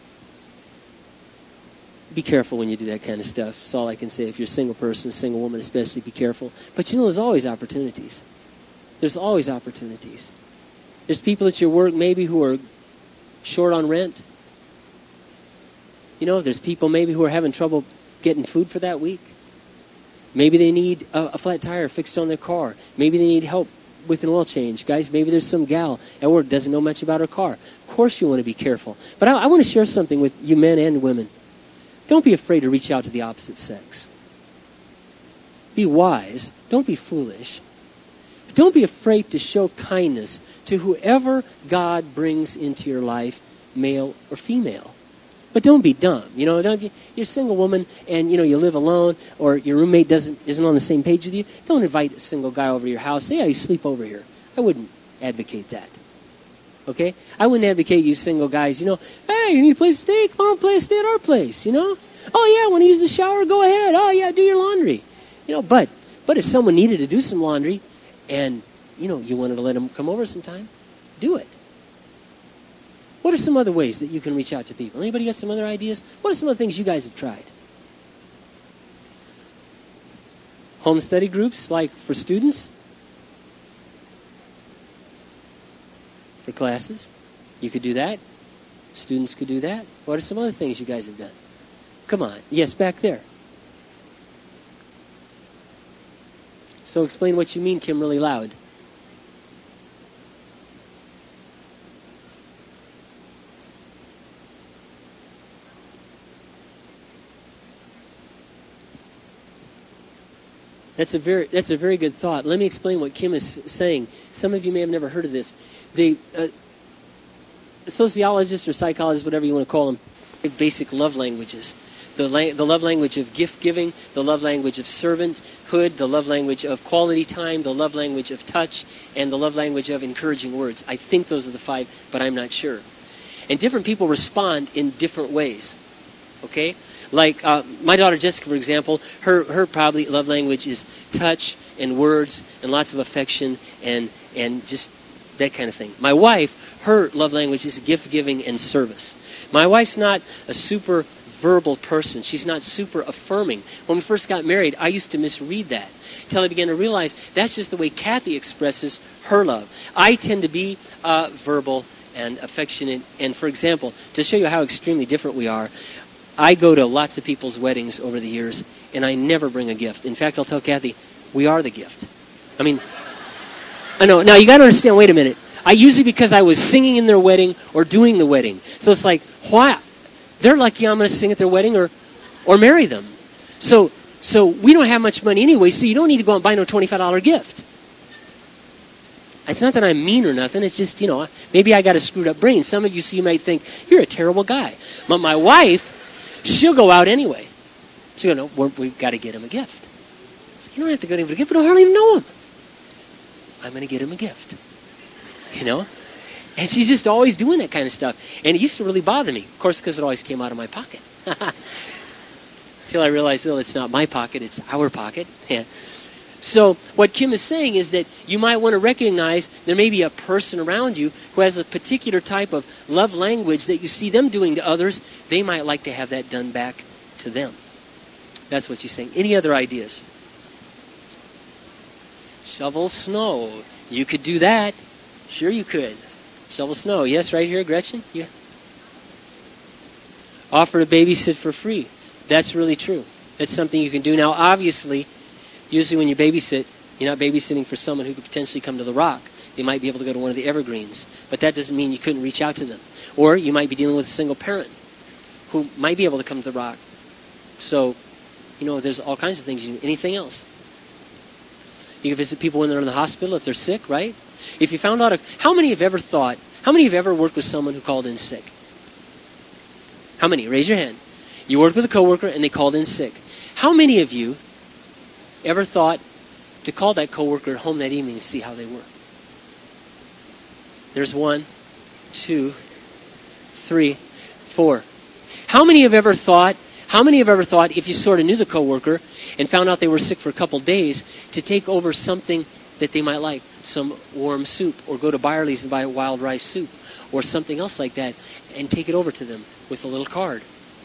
Be careful when you do that kind of stuff. That's all I can say. If you're a single person, a single woman especially, be careful. But you know, there's always opportunities. There's always opportunities. There's people at your work maybe who are short on rent. You know, there's people maybe who are having trouble getting food for that week. Maybe they need a, a flat tire fixed on their car. Maybe they need help with an oil change. Guys, maybe there's some gal at work doesn't know much about her car. Of course you want to be careful. But I, I want to share something with you men and women. Don't be afraid to reach out to the opposite sex. Be wise. Don't be foolish. Don't be afraid to show kindness to whoever God brings into your life, male or female. But don't be dumb. You know, don't, you're a single woman and, you know, you live alone or your roommate doesn't isn't on the same page with you. Don't invite a single guy over to your house. Say, yeah, you sleep over here. I wouldn't advocate that. Okay? I wouldn't advocate you single guys, you know, hey, you need a place to stay? Come on, play, stay at our place, you know? Oh, yeah, want to use the shower? Go ahead. Oh, yeah, do your laundry. You know, but but if someone needed to do some laundry and, you know, you wanted to let them come over sometime, do it. What are some other ways that you can reach out to people? Anybody got some other ideas? What are some other things you guys have tried? Home study groups, like for students? For classes? You could do that. Students could do that. What are some other things you guys have done? Come on. Yes, back there. So explain what you mean, Kim, really loud. That's a very that's a very good thought. Let me explain what Kim is saying. Some of you may have never heard of this. The uh, sociologists or psychologists, whatever you want to call them, basic love languages. The, la- the love language of gift giving, the love language of servanthood, the love language of quality time, the love language of touch, and the love language of encouraging words. I think those are the five, but I'm not sure. And different people respond in different ways. Okay? Like uh, my daughter Jessica, for example, her her probably love language is touch and words and lots of affection and and just that kind of thing. My wife, her love language is gift giving and service. My wife's not a super verbal person. She's not super affirming. When we first got married, I used to misread that until I began to realize that's just the way Kathy expresses her love. I tend to be uh, verbal and affectionate. And for example, to show you how extremely different we are, I go to lots of people's weddings over the years, and I never bring a gift. In fact, I'll tell Kathy, we are the gift. I mean, I know. Now, you got to understand, wait a minute. I usually, because I was singing in their wedding or doing the wedding. So it's like, why? They're lucky I'm going to sing at their wedding or or marry them. So so we don't have much money anyway, so you don't need to go out and buy no twenty-five dollars gift. It's not that I'm mean or nothing. It's just, you know, maybe I got a screwed up brain. Some of you see might think, you're a terrible guy. But my wife, she'll go out anyway. She'll go, no, we've got to get him a gift. So you don't have to get him a gift. We don't hardly even know him. I'm going to get him a gift. You know? And she's just always doing that kind of stuff. And it used to really bother me. Of course, because it always came out of my pocket. Until I realized, well, it's not my pocket, it's our pocket. Yeah. So what Kim is saying is that you might want to recognize there may be a person around you who has a particular type of love language that you see them doing to others. They might like to have that done back to them. That's what she's saying. Any other ideas? Shovel snow. You could do that. Sure you could. Shovel snow. Yes, right here, Gretchen? Yeah. Offer to babysit for free. That's really true. That's something you can do. Now, obviously, usually when you babysit, you're not babysitting for someone who could potentially come to the Rock. They might be able to go to one of the evergreens. But that doesn't mean you couldn't reach out to them. Or you might be dealing with a single parent who might be able to come to the Rock. So, you know, there's all kinds of things you can do. Anything else? You can visit people when they're in the hospital if they're sick, right? If you found out, a, how many have ever thought, how many have ever worked with someone who called in sick? How many? Raise your hand. You worked with a coworker and they called in sick. How many of you ever thought to call that coworker home that evening and see how they were? There's one, two, three, four. How many have ever thought, how many have ever thought if you sort of knew the coworker and found out they were sick for a couple days to take over something that they might like, some warm soup, or go to Byerly's and buy a wild rice soup, or something else like that, and take it over to them with a little card?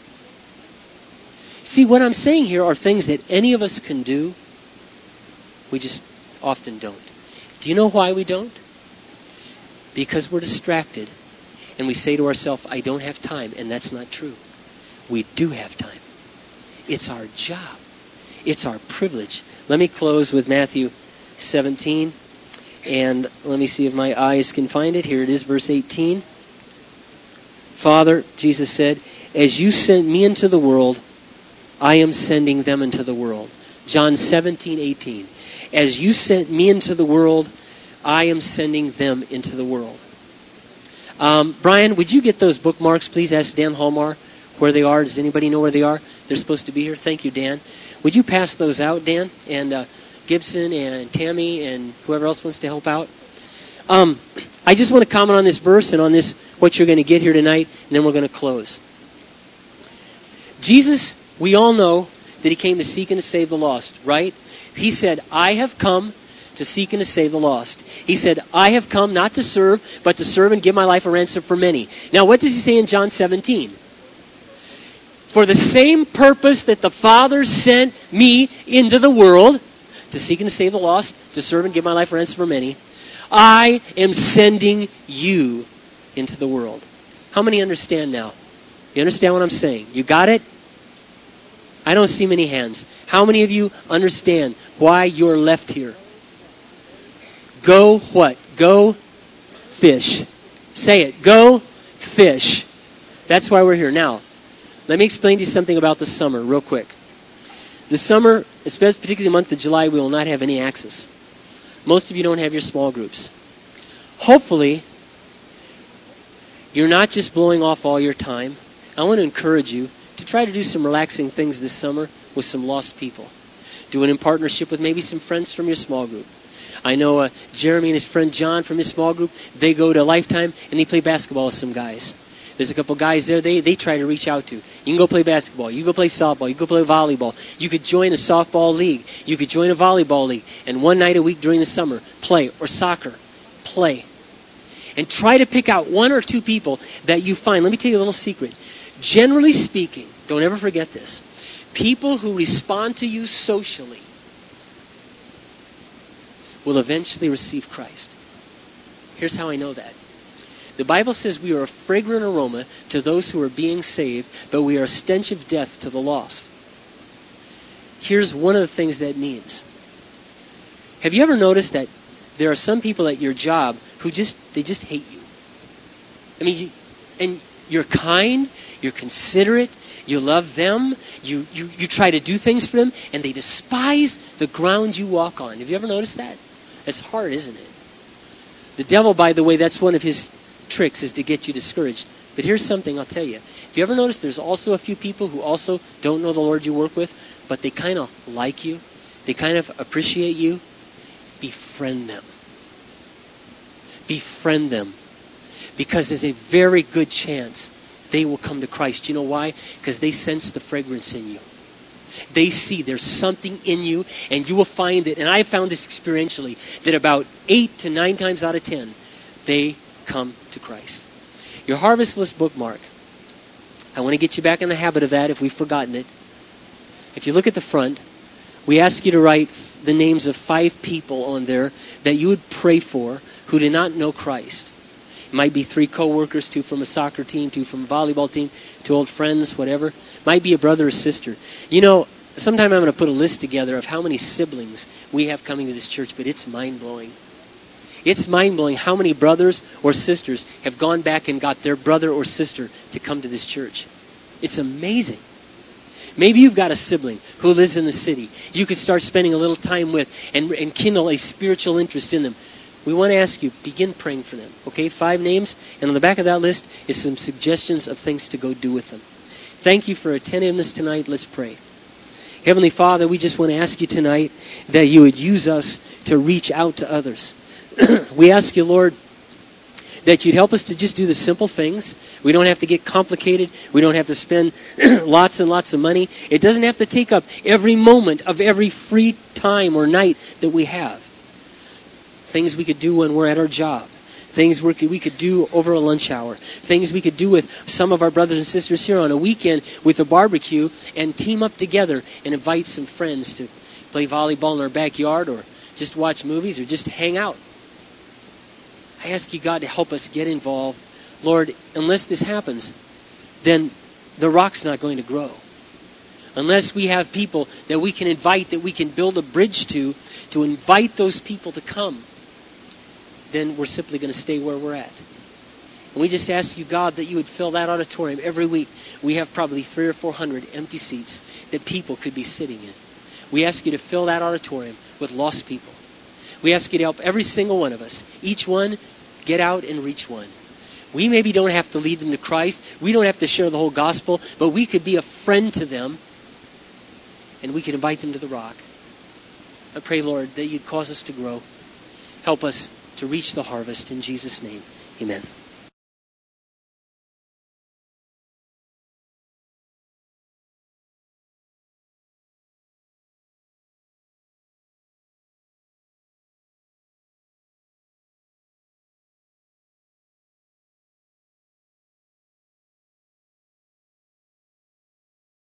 See, what I'm saying here are things that any of us can do. We just often don't. Do you know why we don't? Because we're distracted, and we say to ourselves, I don't have time, and that's not true. We do have time. It's our job. It's our privilege. Let me close with Matthew seventeen. And let me see if my eyes can find it. Here it is, verse eighteen. Father, Jesus said, as you sent me into the world, I am sending them into the world. John seventeen, eighteen. As you sent me into the world, I am sending them into the world. Um, Brian, would you get those bookmarks? Please ask Dan Hallmar where they are. Does anybody know where they are? They're supposed to be here. Thank you, Dan. Would you pass those out, Dan? And uh, Gibson and Tammy and whoever else wants to help out. Um, I just want to comment on this verse and on this, what you're going to get here tonight, and then we're going to close. Jesus, we all know that he came to seek and to save the lost, right? He said, I have come to seek and to save the lost. He said, I have come not to serve, but to serve and give my life a ransom for many. Now, what does he say in John seventeen? For the same purpose that the Father sent me into the world, to seek and to save the lost, to serve and give my life a ransom for many, I am sending you into the world. How many understand now? You understand what I'm saying? You got it? I don't see many hands. How many of you understand why you're left here? Go what? Go fish. Say it. Go fish. That's why we're here. Now, let me explain to you something about the summer real quick. The summer, especially particularly the month of July, we will not have any access. Most of you don't have your small groups. Hopefully, you're not just blowing off all your time. I want to encourage you to try to do some relaxing things this summer with some lost people. Do it in partnership with maybe some friends from your small group. I know uh, Jeremy and his friend John from his small group, they go to Lifetime and they play basketball with some guys. There's a couple guys there they, they try to reach out to. You can go play basketball. You can go play softball. You can go play volleyball. You could join a softball league. You could join a volleyball league. And one night a week during the summer, play. Or soccer, play. And try to pick out one or two people that you find. Let me tell you a little secret. Generally speaking, don't ever forget this, people who respond to you socially will eventually receive Christ. Here's how I know that. The Bible says we are a fragrant aroma to those who are being saved, but we are a stench of death to the lost. Here's one of the things that means. Have you ever noticed that there are some people at your job who just, they just hate you? I mean, you, and you're kind, you're considerate, you love them, you, you, you try to do things for them, and they despise the ground you walk on. Have you ever noticed that? It's hard, isn't it? The devil, by the way, that's one of his tricks, is to get you discouraged. But here's something I'll tell you. If you ever notice, there's also a few people who also don't know the Lord you work with, but they kind of like you. They kind of appreciate you. Befriend them. Befriend them. Because there's a very good chance they will come to Christ. You know why? Because they sense the fragrance in you. They see there's something in you, and you will find it, and I found this experientially, that about eight to nine times out of ten, they come to Christ. Your harvest list bookmark. I want to get you back in the habit of that if we've forgotten it. If you look at the front, we ask you to write the names of five people on there that you would pray for who do not know Christ. It might be three co-workers, two from a soccer team, two from a volleyball team, two old friends, whatever. It might be a brother or sister. You know, sometime I'm going to put a list together of how many siblings we have coming to this church, but it's mind-blowing. It's mind-blowing how many brothers or sisters have gone back and got their brother or sister to come to this church. It's amazing. Maybe you've got a sibling who lives in the city. You could start spending a little time with and, and kindle a spiritual interest in them. We want to ask you, begin praying for them. Okay, five names, and on the back of that list is some suggestions of things to go do with them. Thank you for attentiveness tonight. Let's pray. Heavenly Father, we just want to ask you tonight that you would use us to reach out to others. We ask you, Lord, that you'd help us to just do the simple things. We don't have to get complicated. We don't have to spend lots and lots of money. It doesn't have to take up every moment of every free time or night that we have. Things we could do when we're at our job. Things we could, we could do over a lunch hour. Things we could do with some of our brothers and sisters here on a weekend with a barbecue and team up together and invite some friends to play volleyball in our backyard or just watch movies or just hang out. I ask you, God, to help us get involved. Lord, unless this happens, then the rock's not going to grow. unless we have people that we can invite, that we can build a bridge to, to invite those people to come, then we're simply going to stay where we're at. And we just ask you, God, that you would fill that auditorium every week. We have probably three or four hundred empty seats that people could be sitting in. We ask you to fill that auditorium with lost people. We ask you to help every single one of us, each one, get out and reach one. We maybe don't have to lead them to Christ. We don't have to share the whole gospel, but we could be a friend to them, and we could invite them to the rock. I pray, Lord, that you'd cause us to grow. Help us to reach the harvest. In Jesus' name, amen.